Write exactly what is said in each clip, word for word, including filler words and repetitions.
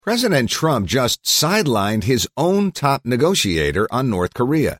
President Trump just sidelined his own top negotiator on North Korea.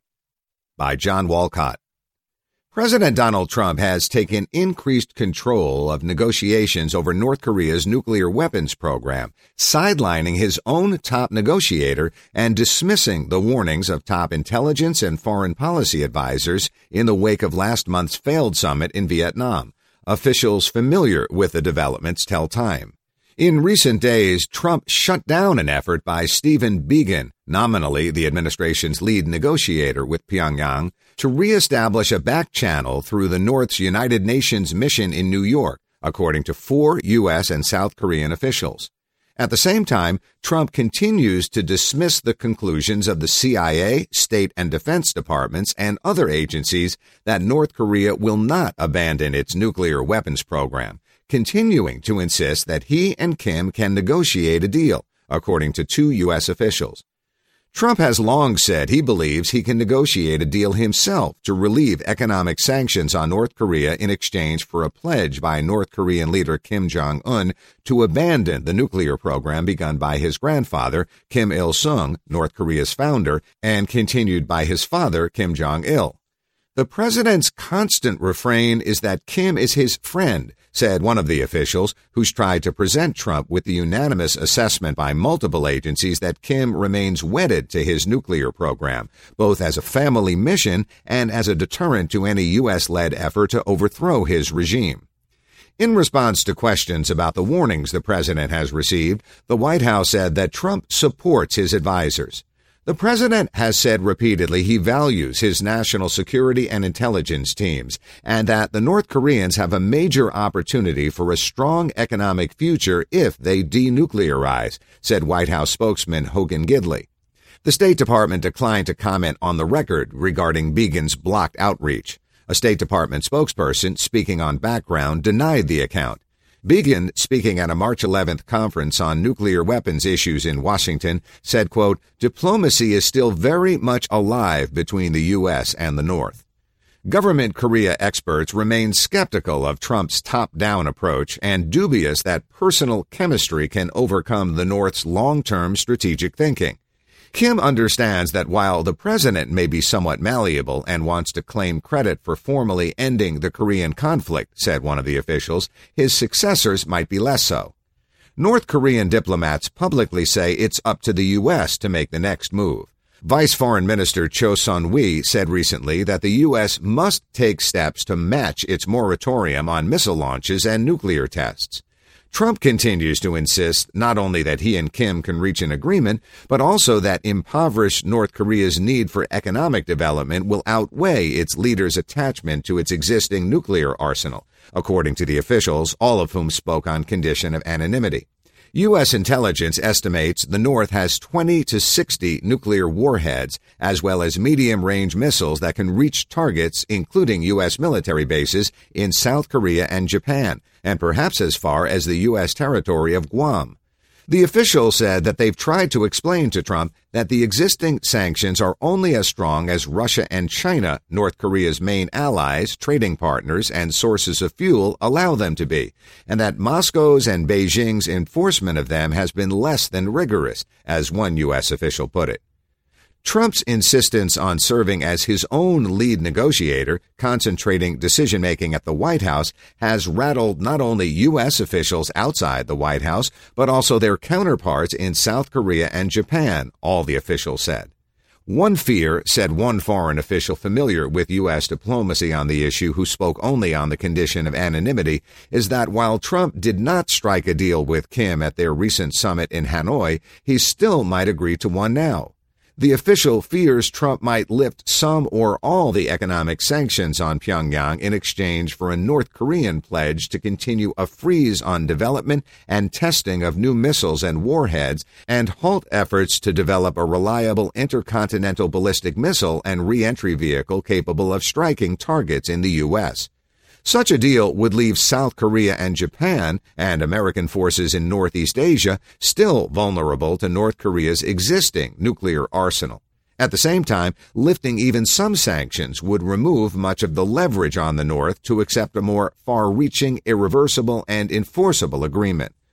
By John Walcott. President Donald Trump has taken increased control of negotiations over North Korea's nuclear weapons program, sidelining his own top negotiator and dismissing the warnings of top intelligence and foreign policy advisors in the wake of last month's failed summit in Vietnam. Officials familiar with the developments tell Time. In recent days, Trump shut down an effort by Stephen Biegun, nominally the administration's lead negotiator with Pyongyang, to reestablish a back channel through the North's United Nations mission in New York, according to four U S and South Korean officials. At the same time, Trump continues to dismiss the conclusions of the C I A, State and Defense Departments, and other agencies that North Korea will not abandon its nuclear weapons program, continuing to insist that he and Kim can negotiate a deal, according to two U S officials. Trump has long said he believes he can negotiate a deal himself to relieve economic sanctions on North Korea in exchange for a pledge by North Korean leader Kim Jong-un to abandon the nuclear program begun by his grandfather, Kim Il-sung, North Korea's founder, and continued by his father, Kim Jong-il. The president's constant refrain is that Kim is his friend, said one of the officials, who's tried to present Trump with the unanimous assessment by multiple agencies that Kim remains wedded to his nuclear program, both as a family mission and as a deterrent to any U S-led effort to overthrow his regime. In response to questions about the warnings the president has received, the White House said that Trump supports his advisors. The president has said repeatedly he values his national security and intelligence teams and that the North Koreans have a major opportunity for a strong economic future if they denuclearize, said White House spokesman Hogan Gidley. The State Department declined to comment on the record regarding Biegun's blocked outreach. A State Department spokesperson, speaking on background, denied the account. Biegun, speaking at a March eleventh conference on nuclear weapons issues in Washington, said, quote, "Diplomacy is still very much alive between the U S and the North." Government Korea experts remain skeptical of Trump's top-down approach and dubious that personal chemistry can overcome the North's long-term strategic thinking. Kim understands that while the president may be somewhat malleable and wants to claim credit for formally ending the Korean conflict, said one of the officials, his successors might be less so. North Korean diplomats publicly say it's up to the U S to make the next move. Vice Foreign Minister Cho Sun-hui said recently that the U S must take steps to match its moratorium on missile launches and nuclear tests. Trump continues to insist not only that he and Kim can reach an agreement, but also that impoverished North Korea's need for economic development will outweigh its leader's attachment to its existing nuclear arsenal, according to the officials, all of whom spoke on condition of anonymity. U S intelligence estimates the North has twenty to sixty nuclear warheads, as well as medium-range missiles that can reach targets, including U S military bases, in South Korea and Japan, and perhaps as far as the U S territory of Guam. The official said that they've tried to explain to Trump that the existing sanctions are only as strong as Russia and China, North Korea's main allies, trading partners, and sources of fuel, allow them to be, and that Moscow's and Beijing's enforcement of them has been less than rigorous, as one U S official put it. Trump's insistence on serving as his own lead negotiator, concentrating decision-making at the White House, has rattled not only U S officials outside the White House, but also their counterparts in South Korea and Japan, all the officials said. One fear, said one foreign official familiar with U S diplomacy on the issue who spoke only on the condition of anonymity, is that while Trump did not strike a deal with Kim at their recent summit in Hanoi, he still might agree to one now. The official fears Trump might lift some or all the economic sanctions on Pyongyang in exchange for a North Korean pledge to continue a freeze on development and testing of new missiles and warheads and halt efforts to develop a reliable intercontinental ballistic missile and re-entry vehicle capable of striking targets in the U S. Such a deal would leave South Korea and Japan and American forces in Northeast Asia still vulnerable to North Korea's existing nuclear arsenal. At the same time, lifting even some sanctions would remove much of the leverage on the North to accept a more far-reaching, irreversible, and enforceable agreement.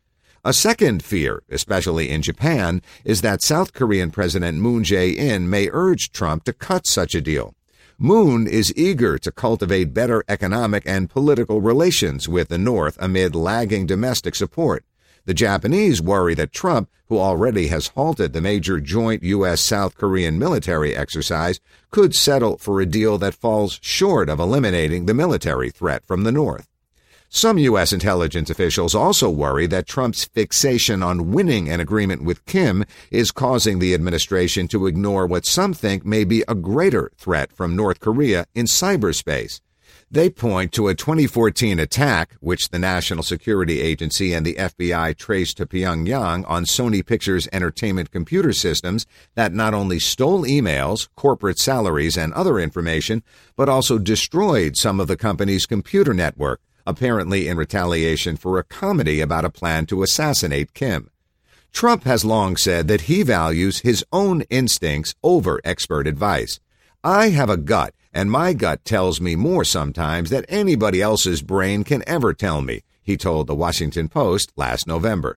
A second fear, especially in Japan, is that South Korean President Moon Jae-in may urge Trump to cut such a deal. Moon is eager to cultivate better economic and political relations with the North amid lagging domestic support. The Japanese worry that Trump, who already has halted the major joint U S South Korean military exercise, could settle for a deal that falls short of eliminating the military threat from the North. Some U S intelligence officials also worry that Trump's fixation on winning an agreement with Kim is causing the administration to ignore what some think may be a greater threat from North Korea in cyberspace. They point to a twenty fourteen attack, which the National Security Agency and the F B I traced to Pyongyang on Sony Pictures Entertainment computer systems, that not only stole emails, corporate salaries, and other information, but also destroyed some of the company's computer network, apparently in retaliation for a comedy about a plan to assassinate Kim. Trump has long said that he values his own instincts over expert advice. I have a gut, and my gut tells me more sometimes than anybody else's brain can ever tell me, he told the Washington Post last November.